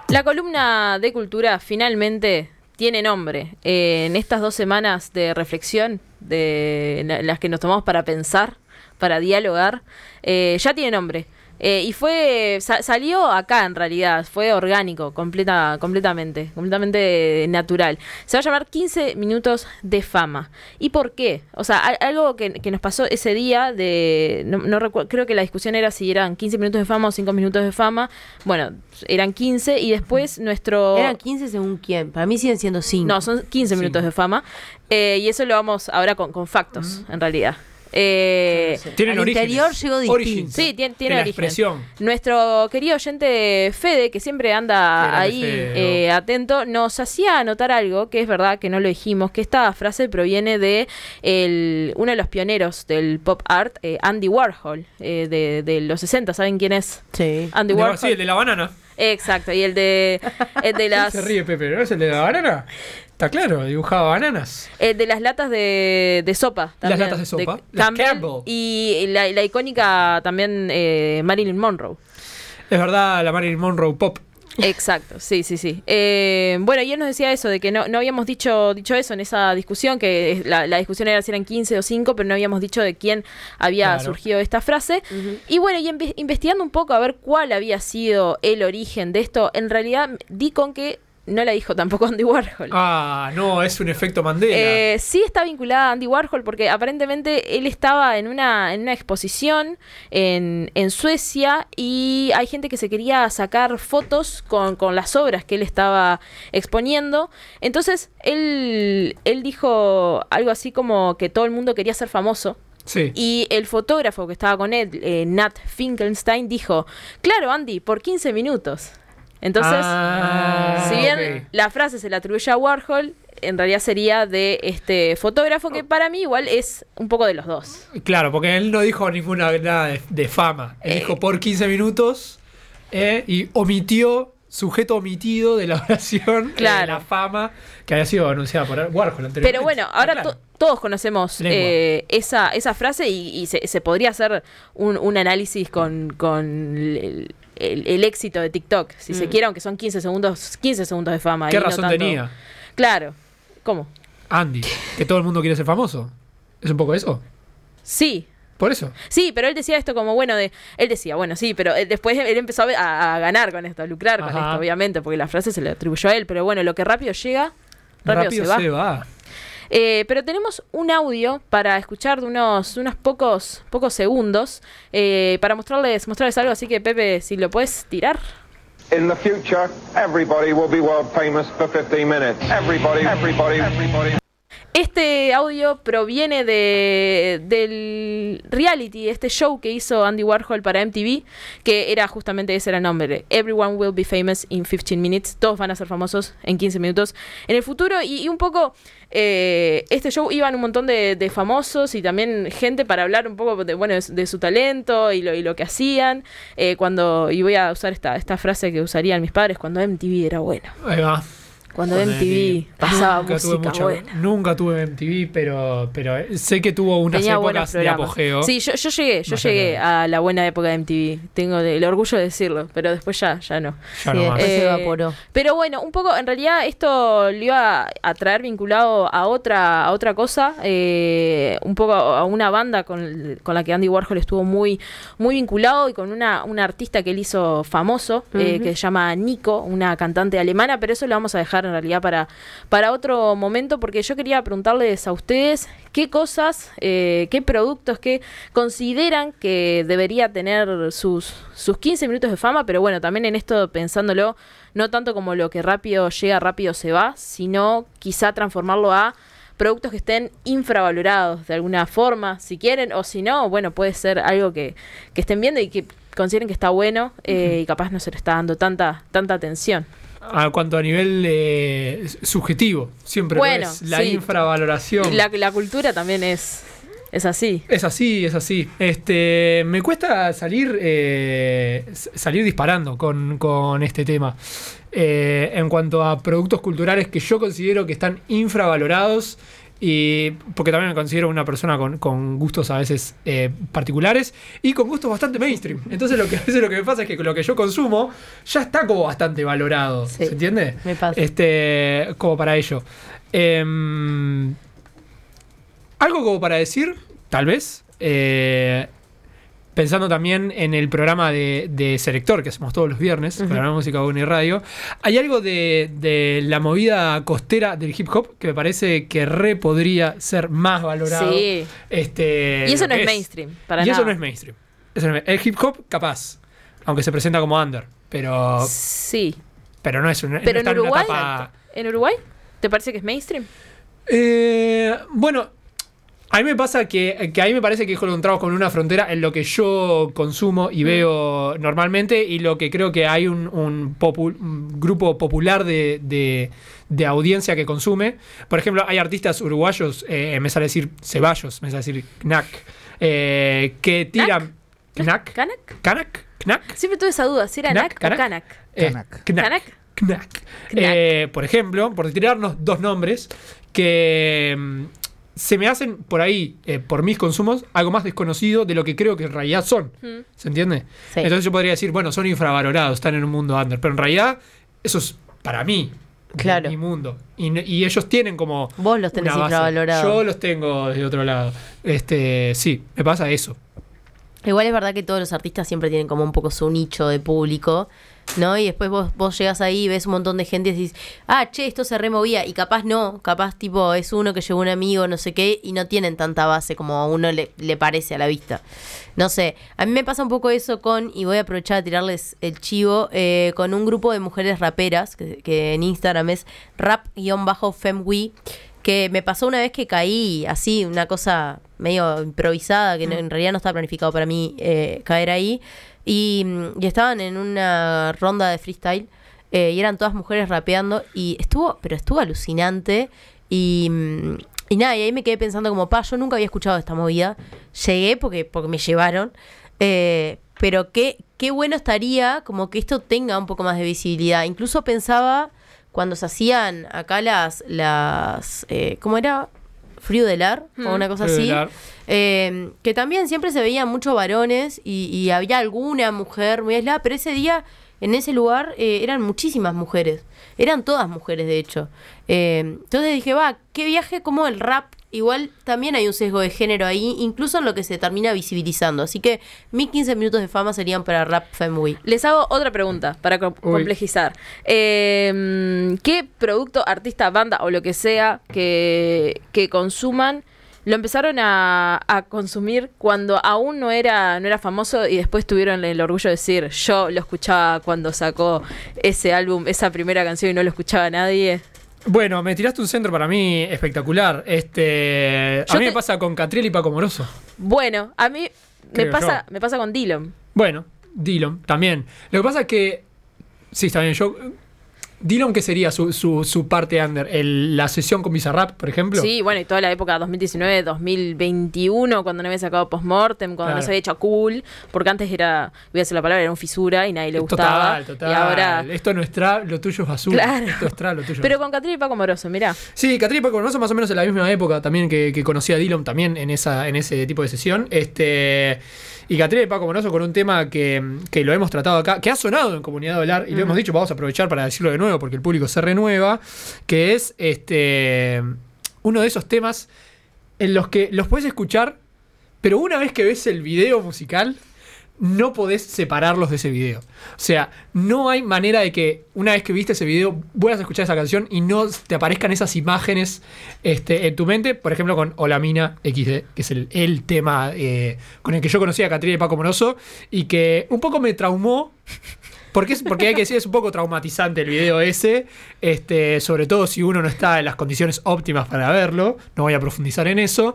La columna de cultura finalmente tiene nombre. En estas 2 semanas de reflexión, de las que nos tomamos para pensar, para dialogar, ya tiene nombre. Y salió acá en realidad, fue orgánico, completamente natural. Se va a llamar 15 minutos de fama. ¿Y por qué? O sea, algo que nos pasó ese día, no recuerdo, creo que la discusión era si eran 15 minutos de fama o 5 minutos de fama. Bueno, eran 15 y después ¿Eran 15 según quién? Para mí siguen siendo 5. No, son 15 minutos de fama. Y eso lo vamos ahora con factos, en realidad. Tienen al interior llegó distinto. Sí, tiene la origen. Expresión. Nuestro querido oyente Fede, que siempre anda ahí atento, nos hacía anotar algo, que es verdad que no lo dijimos, que esta frase proviene de uno de los pioneros del pop art, Andy Warhol, de los 60. ¿Saben quién es? Sí. Andy Warhol. Sí, el de la banana. Exacto, y el de las... Se ríe Pepe, ¿no es el de la banana? Está claro, dibujaba bananas. de las latas de sopa. También, Las latas de sopa. De Las Campbell, Campbell. y la icónica también Marilyn Monroe. Es verdad, la Marilyn Monroe pop. Exacto, sí. Bueno, y él nos decía eso, de que no habíamos dicho eso en esa discusión, que la discusión era si eran 15 o 5, pero no habíamos dicho de quién había surgido esta frase. Y bueno, y investigando un poco a ver cuál había sido el origen de esto, en realidad di con que no la dijo tampoco Andy Warhol. Ah, no, es un efecto Mandela. Sí está vinculada a Andy Warhol porque aparentemente él estaba en una exposición en Suecia y hay gente que se quería sacar fotos con las obras que él estaba exponiendo. Entonces él dijo algo así como que todo el mundo quería ser famoso. Sí. Y el fotógrafo que estaba con él, Nat Finkelstein, dijo: claro, Andy, por 15 minutos. Entonces, si bien la frase se la atribuye a Warhol, en realidad sería de este fotógrafo, que para mí igual es un poco de los dos. Claro, porque él no dijo nada de fama. Él dijo por 15 minutos y sujeto omitido de la oración, la fama que había sido anunciada por Warhol anteriormente. Pero bueno, ahora todos conocemos esa frase y se podría hacer un análisis con el éxito de TikTok, si se quiere, aunque son 15 segundos de fama. ¿Qué razón tenía? Claro. ¿Cómo? Andy, que todo el mundo quiere ser famoso. ¿Es un poco eso? Sí. Por eso. Sí, pero él decía esto como, él decía, sí, pero después él empezó a ganar con esto, a lucrar con esto, obviamente, porque la frase se le atribuyó a él, pero bueno, lo que rápido llega, rápido se va. Pero tenemos un audio para escuchar de unos pocos segundos para mostrarles algo, así que Pepe, si lo puedes tirar. In the future, everybody will be world famous for 15 minutes. Everybody. Este audio proviene del reality, este show que hizo Andy Warhol para MTV, que era justamente ese era el nombre, Everyone Will Be Famous in 15 Minutes, todos van a ser famosos en 15 minutos en el futuro, y un poco este show iban un montón de famosos y también gente para hablar un poco de su talento y lo que hacían, y voy a usar esta frase que usarían mis padres, cuando MTV era bueno. Ahí va. Cuando MTV pasaba música buena. Nunca tuve MTV, pero sé que tuvo unas épocas de apogeo. Sí, yo llegué a la buena época de MTV. Tengo el orgullo de decirlo, pero después ya no. Ya no más. Se evaporó. Pero bueno, un poco, en realidad esto lo iba a traer vinculado a otra cosa, un poco a una banda con la que Andy Warhol estuvo muy, muy vinculado, y con una artista que él hizo famoso, que se llama Nico, una cantante alemana, pero eso lo vamos a dejar en realidad para otro momento, porque yo quería preguntarles a ustedes qué cosas, qué productos que consideran que debería tener sus 15 minutos de fama, pero bueno, también en esto pensándolo, no tanto como lo que rápido llega, rápido se va, sino quizá transformarlo a productos que estén infravalorados de alguna forma, si quieren, o si no, bueno, puede ser algo que estén viendo y que consideren que está bueno, y capaz no se le está dando tanta atención. A cuanto a nivel subjetivo, siempre es la infravaloración. La cultura también es así. Es así. Me cuesta salir disparando con este tema. En cuanto a productos culturales que yo considero que están infravalorados Y porque también me considero una persona con gustos a veces particulares y con gustos bastante mainstream. Entonces a veces lo que me pasa es que lo que yo consumo ya está como bastante valorado. Sí, ¿se entiende? Me pasa. Como para ello. Algo como para decir, tal vez, pensando también en el programa de Selector que hacemos todos los viernes, programa de música y radio, hay algo de la movida costera del hip hop que me parece que podría ser más valorado. Sí. Y eso no es mainstream, para nada. Y eso no es mainstream. El hip hop, capaz, aunque se presenta como under, pero... Sí. Pero no es una... Pero no en Uruguay, una etapa... ¿En Uruguay? ¿Te parece que es mainstream? Bueno... A mí me pasa que ahí me parece que encontramos con una frontera en lo que yo consumo y veo normalmente y lo que creo que hay un grupo popular de audiencia que consume. Por ejemplo, hay artistas uruguayos, me sale decir Ceballos, me sale decir Knack, que tiran... ¿Knack? ¿Kanak? ¿Knack? Siempre tuve esa duda, si era Knack o Kanak. Knack. Por ejemplo, por tirarnos dos nombres que... se me hacen por ahí, por mis consumos, algo más desconocido de lo que creo que en realidad son. ¿Se entiende? Sí. Entonces yo podría decir, bueno, son infravalorados, están en un mundo under. Pero en realidad, eso es para mí, claro, mi mundo. Y ellos tienen como... Vos los tenés infravalorados. Yo los tengo de otro lado. Sí, me pasa eso. Igual es verdad que todos los artistas siempre tienen como un poco su nicho de público, ¿no? Y después vos llegás ahí y ves un montón de gente y decís, esto se removía. Y capaz no, capaz tipo es uno que llegó un amigo, no sé qué, y no tienen tanta base como a uno le parece a la vista. No sé, a mí me pasa un poco eso y voy a aprovechar a tirarles el chivo, con un grupo de mujeres raperas, que en Instagram es rap_femwe, que me pasó una vez que caí así, una cosa medio improvisada, que en realidad no estaba planificado para mí caer ahí. Y estaban en una ronda de freestyle y eran todas mujeres rapeando y estuvo alucinante y nada, y ahí me quedé pensando como, yo nunca había escuchado esta movida, llegué porque me llevaron, pero qué bueno estaría como que esto tenga un poco más de visibilidad. Incluso pensaba cuando se hacían acá las ¿cómo era? Frío del Ar, o una cosa así, que también siempre se veían muchos varones y había alguna mujer muy aislada, pero ese día, en ese lugar, eran muchísimas mujeres, eran todas mujeres de hecho. Entonces dije, qué viaje, como el rap, igual también hay un sesgo de género ahí, incluso en lo que se termina visibilizando, así que mis 15 minutos de fama serían para Rap Femwe. Les hago otra pregunta para complejizar. ¿Qué producto, artista, banda o lo que sea que consuman lo empezaron a consumir cuando aún no era famoso y después tuvieron el orgullo de decir, yo lo escuchaba cuando sacó ese álbum, esa primera canción y no lo escuchaba nadie? Bueno, me tiraste un centro para mí espectacular. A mí me pasa con Catriel y Paco Moroso. Bueno, a mí me pasa con Dillom. Bueno, Dillom también. Lo que pasa es que... Sí, está bien. Dillom, ¿qué sería su parte under? ¿La sesión con Bizarrap, por ejemplo? Sí, bueno, y toda la época 2019, 2021, cuando no había sacado Postmortem, cuando no se había hecho cool, porque antes era, voy a decir la palabra, era un fisura y nadie le gustaba. Total. Y ahora... Esto no es trap, lo tuyo es basura. Claro. Esto es trap, lo tuyo es Pero con Catriel y Paco Moroso, mirá. Sí, Catriel y Paco Moroso más o menos en la misma época también que conocí a Dillom también en ese tipo de sesión. Y Catriel y Paco Moroso con un tema que lo hemos tratado acá, que ha sonado en Comunidad Dólar, y lo hemos dicho, vamos a aprovechar para decirlo de nuevo porque el público se renueva, que es uno de esos temas en los que los puedes escuchar, pero una vez que ves el video musical, no podés separarlos de ese video. O sea, no hay manera de que una vez que viste ese video vuelvas a escuchar esa canción y no te aparezcan esas imágenes en tu mente. Por ejemplo, con Hola Mina XD, que es el tema con el que yo conocí a Catriel y Paco Moroso y que un poco me traumó. Porque hay que decir, es un poco traumatizante el video ese, sobre todo si uno no está en las condiciones óptimas para verlo. No voy a profundizar en eso.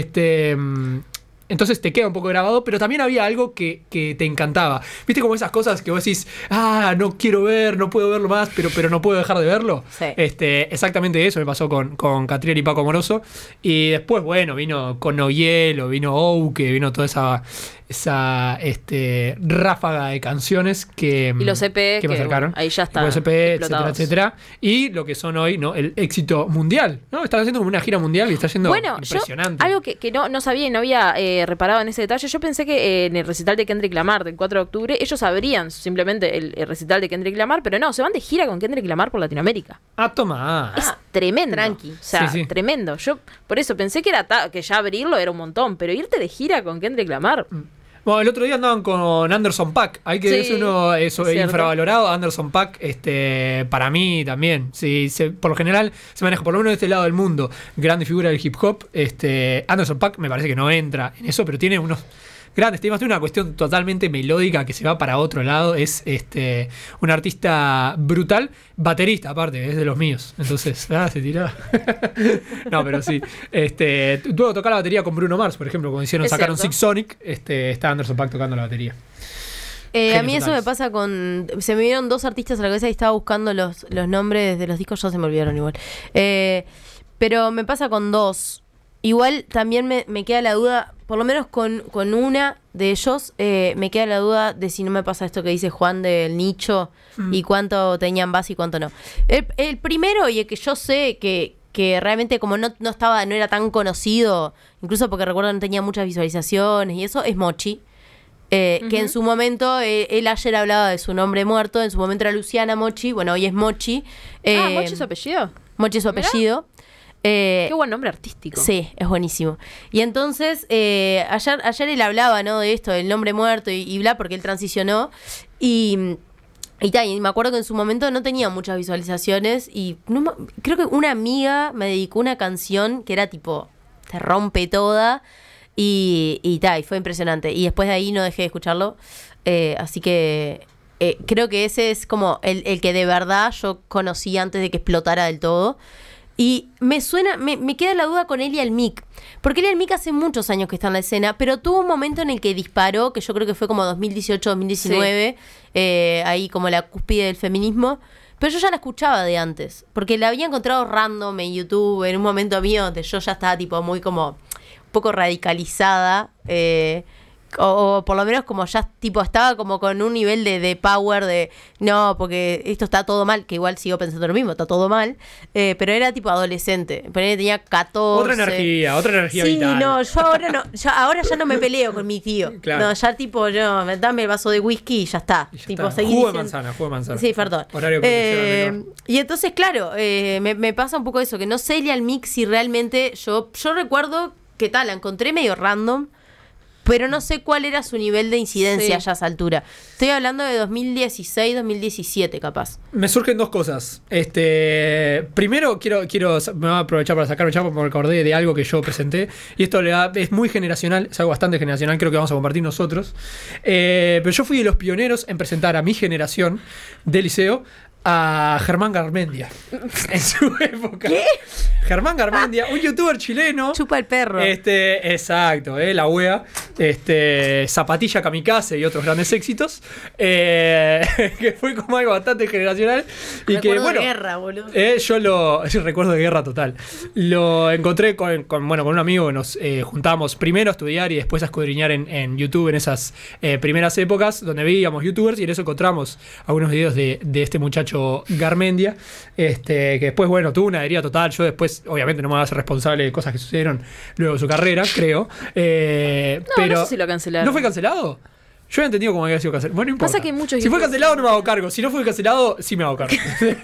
Entonces te queda un poco grabado, pero también había algo que te encantaba. ¿Viste como esas cosas que vos decís, no quiero ver, no puedo verlo más, pero no puedo dejar de verlo? Sí. Exactamente eso me pasó con Catriel y Paco Moroso. Y después, bueno, vino Con No Hielo, vino Ouke, vino toda ráfaga de canciones que y los EP que me acercaron. Ahí ya están los EP, etcétera, etcétera. Y lo que son hoy, ¿no? El éxito mundial, ¿no? Están haciendo como una gira mundial y está yendo impresionante. Yo, algo que no sabía y no había reparado en ese detalle, yo pensé que en el recital de Kendrick Lamar del 4 de octubre, ellos abrían simplemente el recital de Kendrick Lamar, pero no, se van de gira con Kendrick Lamar por Latinoamérica. Toma. Es tremendo. Tranqui. O sea, tremendo. Yo por eso pensé que que ya abrirlo era un montón, pero irte de gira con Kendrick Lamar. Bueno, el otro día andaban con Anderson .Paak. Hay que decir uno infravalorado. Anderson .Paak, para mí también. Sí, por lo general se maneja, por lo menos de este lado del mundo, grande figura del hip hop. Anderson .Paak me parece que no entra en eso, pero tiene unos grandes temas. Tiene una cuestión totalmente melódica que se va para otro lado. Es un artista brutal. Baterista, aparte, es de los míos. Entonces, se tiró. No, pero sí. Luego tocar la batería con Bruno Mars, por ejemplo, cuando sacaron Six Sonic, está Anderson .Paak tocando la batería. A mí eso me pasa con... Se me vieron 2 artistas a la cabeza y estaba buscando los nombres de los discos, ya se me olvidaron igual. Pero me pasa con 2. Igual también me queda la duda, por lo menos con una de ellos, me queda la duda de si no me pasa esto que dice Juan del nicho y cuánto tenían base y cuánto no. El primero, y el que yo sé que realmente como no era tan conocido, incluso porque recuerdo no tenía muchas visualizaciones y eso, es Mochi. Que en su momento, él ayer hablaba de su nombre muerto, en su momento era Luciana Mochi, bueno, hoy es Mochi. ¿Mochi es su apellido? Mochi es su apellido. Qué buen nombre artístico. Sí, es buenísimo. Y entonces, ayer él hablaba, ¿no? De esto, del nombre muerto y bla, porque él transicionó. Y me acuerdo que en su momento no tenía muchas visualizaciones. Y creo que una amiga me dedicó una canción que era tipo, te rompe toda. Y fue impresionante. Y después de ahí no dejé de escucharlo. Así que creo que ese es como el que de verdad yo conocí antes de que explotara del todo. Y me queda la duda con Elia el Mic, porque Elia el Mic hace muchos años que está en la escena, pero tuvo un momento en el que disparó, que yo creo que fue como 2018-2019, ahí como la cúspide del feminismo, pero yo ya la escuchaba de antes, porque la había encontrado random en YouTube, en un momento mío donde yo ya estaba tipo muy como un poco radicalizada, o por lo menos como ya tipo estaba como con un nivel de power de no, porque esto está todo mal, que igual sigo pensando lo mismo, está todo mal, pero era tipo adolescente, pero tenía 14. Otra energía sí, vital. No, ahora ya no me peleo con mi tío. Claro. No, ya tipo dame el vaso de whisky y ya está. Jugo de manzana. Sí, perdón. Horario de y entonces, claro, me pasa un poco eso, que no sé Elia el Mix si realmente yo recuerdo que tal, la encontré medio random, pero no sé cuál era su nivel de incidencia ya a esa altura. Estoy hablando de 2016, 2017 capaz. Me surgen 2 cosas. Primero me voy a aprovechar para sacar un chapo porque me acordé de algo que yo presenté. Y esto es muy generacional, es algo bastante generacional, creo que vamos a compartir nosotros. Pero yo fui de los pioneros en presentar a mi generación de liceo a Germán Garmendia en su época. ¿Qué? Germán Garmendia, un youtuber chileno. Chupa el perro. Exacto, la wea. Zapatilla Kamikaze y otros grandes éxitos. Que fue como algo bastante generacional. Y recuerdo que, de guerra, boludo. Yo recuerdo de guerra total. Lo encontré con un amigo que nos juntábamos primero a estudiar y después a escudriñar en YouTube en esas primeras épocas donde veíamos youtubers y en eso encontramos algunos videos de este muchacho Garmendia, que después, tuvo una deriva total. Yo después, obviamente, no me voy a hacer responsable de cosas que sucedieron luego de su carrera, creo. Pero no sé si lo cancelaron. ¿No fue cancelado? Yo había entendido cómo había sido cancelado. Bueno, no importa. Pasa que muchos si fue cancelado, no me hago cargo. Si no fue cancelado, sí me hago cargo.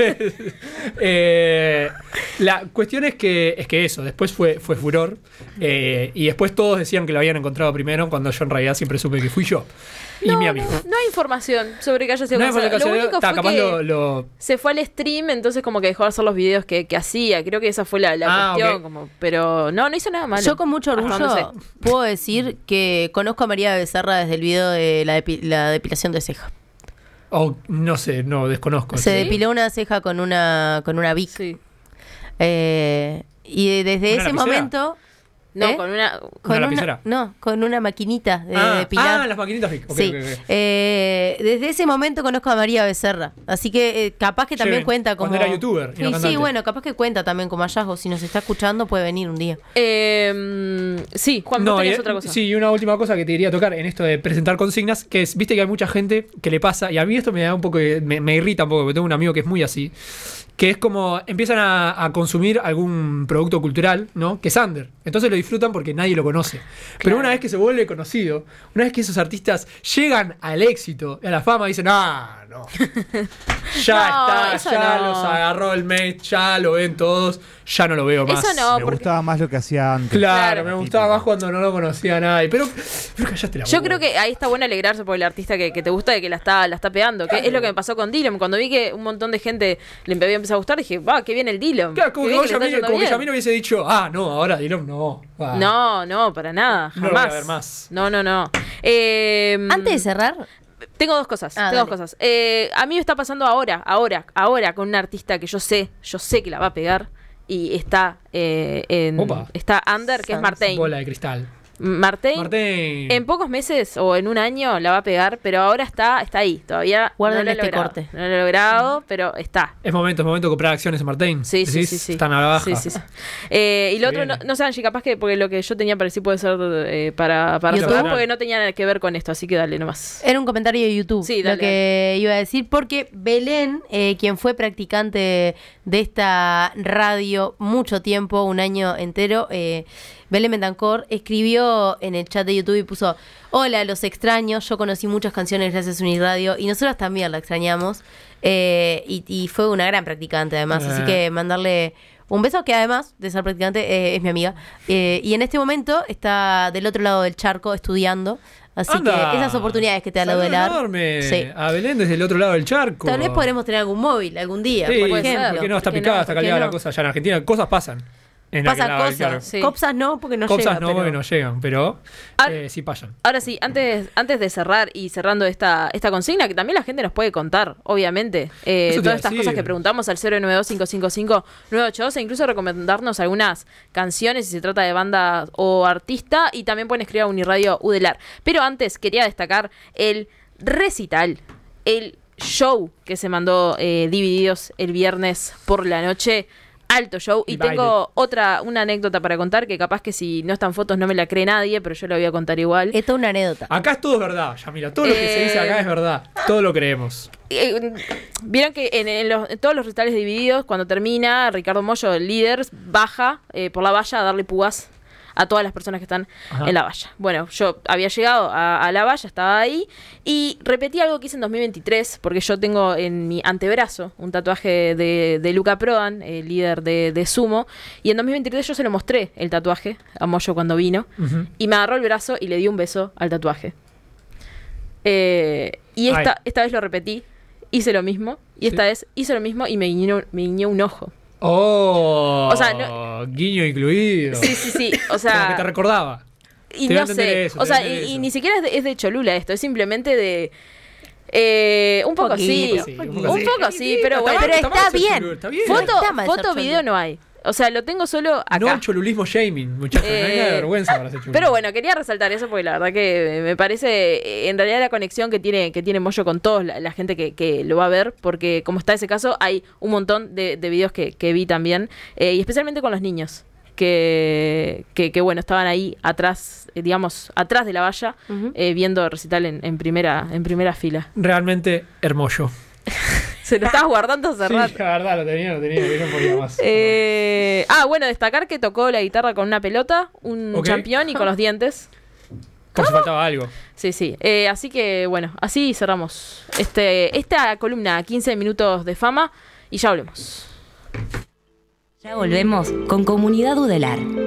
La cuestión es que eso, después fue furor. Y después todos decían que lo habían encontrado primero, cuando yo en realidad siempre supe que fui yo. Y mi amigo. No hay información sobre que haya sido cancelado. Lo único fue que se fue al stream, entonces como que dejó de hacer los videos que hacía. Creo que esa fue la cuestión. Okay. Pero no hizo nada malo. Yo con mucho orgullo puedo decir que conozco a María Becerra desde el video de la depilación de ceja. No sé, desconozco. Se depiló una ceja con una Bic. Sí. Y desde ese momento... No, con una... ¿Una lapicera? No, con una maquinita de depilar. Las maquinitas Vic. Sí. Desde ese momento conozco a María Becerra. Así que capaz que también cuenta como... Cuando era youtuber y no cantante. Sí, bueno, capaz que cuenta también como hallazgo. Si nos está escuchando, puede venir un día. Sí, Juan, vos tenías otra cosa. Sí, y una última cosa que te quería tocar en esto de presentar consignas, que es, viste que hay mucha gente que le pasa, y a mí esto me da un poco, me irrita un poco, porque tengo un amigo que es muy así, que es como empiezan a consumir algún producto cultural, ¿no? Que es under. Entonces lo disfrutan porque nadie lo conoce. Claro. Pero una vez que se vuelve conocido, una vez que esos artistas llegan al éxito, a la fama, dicen, no. Ya está, ya los agarró el mes, ya lo ven todos, ya no lo veo más. Eso no, me gustaba más lo que hacía antes. Claro, me gustaba más cuando no lo conocía nadie. Pero callaste la boca. Yo creo que ahí está bueno alegrarse por el artista que te gusta y que la está pegando. Que es lo que me pasó con Dylan. Cuando vi que un montón de gente le había empezado a gustar, dije, qué bien el Dylan. Claro, como que a mí no hubiese dicho, no, ahora Dylan no. No, para nada. Jamás. No lo voy a ver más. No. Antes de cerrar... Tengo dos cosas. A mí me está pasando ahora, con un artista que yo sé que la va a pegar y está está under, que es Martin. Bola de cristal. Martín, en pocos meses o en un año la va a pegar, pero ahora está ahí. Todavía guarden este corte. No lo he logrado, pero está. Es momento de comprar acciones en Martín. Sí. Están a la baja. Sí. Y lo otro, no sé, Angie, capaz que porque lo que yo tenía para decir puede ser para cerrar, porque no tenía nada que ver con esto, así que dale nomás. Era un comentario de YouTube, sí, dale, lo que iba a decir, porque Belén, quien fue practicante de esta radio mucho tiempo, un año entero, Belén Betancor escribió en el chat de YouTube y puso: hola, los extraño, yo conocí muchas canciones gracias a Uniradio y nosotros también la extrañamos, y fue una gran practicante además, así que mandarle un beso, que además de ser practicante es mi amiga, y en este momento está del otro lado del charco estudiando. Así que esas oportunidades que te da la UDELAR. Enorme. Sí. A Belén desde el otro lado del charco. Tal vez podremos tener algún móvil algún día. Sí, por ejemplo. Porque no está picada, está calidad la cosa allá en Argentina. Cosas pasan. Pasan cosas. Sí. Copsas no, porque no Copsas llegan. No, porque no llegan, pero sí pasan. Ahora sí, antes de cerrar y cerrando esta consigna, que también la gente nos puede contar, obviamente, todas estas cosas que preguntamos al 092-555-982, e incluso recomendarnos algunas canciones si se trata de banda o artista, y también pueden escribir a Uniradio UDELAR. Pero antes quería destacar el recital, el show que se mandó Divididos el viernes por la noche. Alto show. Y tengo una anécdota para contar, que capaz que si no están fotos no me la cree nadie, pero yo la voy a contar igual. Esto es una anécdota. Acá es todo verdad, Yamila. Todo lo que se dice acá es verdad. Todo lo creemos. Vieron que en todos los recitales Divididos, cuando termina, Ricardo Mollo, el líder, baja por la valla a darle púas a todas las personas que están en la valla. Bueno, yo había llegado a la valla, estaba ahí, y repetí algo que hice en 2023, porque yo tengo en mi antebrazo un tatuaje de Luca Prodan, el líder de Sumo, y en 2023 yo se lo mostré, el tatuaje, a Moyo cuando vino, y me agarró el brazo y le di un beso al tatuaje. Y esta vez lo repetí, hice lo mismo, y esta vez hice lo mismo y me guiñó un ojo. O sea, guiño incluido. Sí. O sea, como que te recordaba. Y no sé. Y ni siquiera es de Cholula esto. Es simplemente de. Un poco sí. Un poco sí, pero bueno. Pero está bien. Foto, video no hay. O sea, lo tengo solo acá. No el cholulismo shaming, muchachos. No hay nada de vergüenza para hacer cholulismo. Pero bueno, quería resaltar eso porque la verdad que me parece, en realidad, la conexión que tiene Moyo con toda la gente que lo va a ver, porque como está ese caso, hay un montón de videos que vi también, y especialmente con los niños, que bueno, estaban ahí atrás, atrás de la valla, viendo el recital en primera fila. Realmente hermoso. Se lo estabas guardando hace rato. Sí, la verdad, lo tenía, no podía más. Bueno, destacar que tocó la guitarra con una pelota, un champión y con los dientes. Por si faltaba algo. Sí. Así que, bueno, así cerramos esta columna, 15 minutos de fama, y ya volvemos. Ya volvemos con Comunidad UDELAR.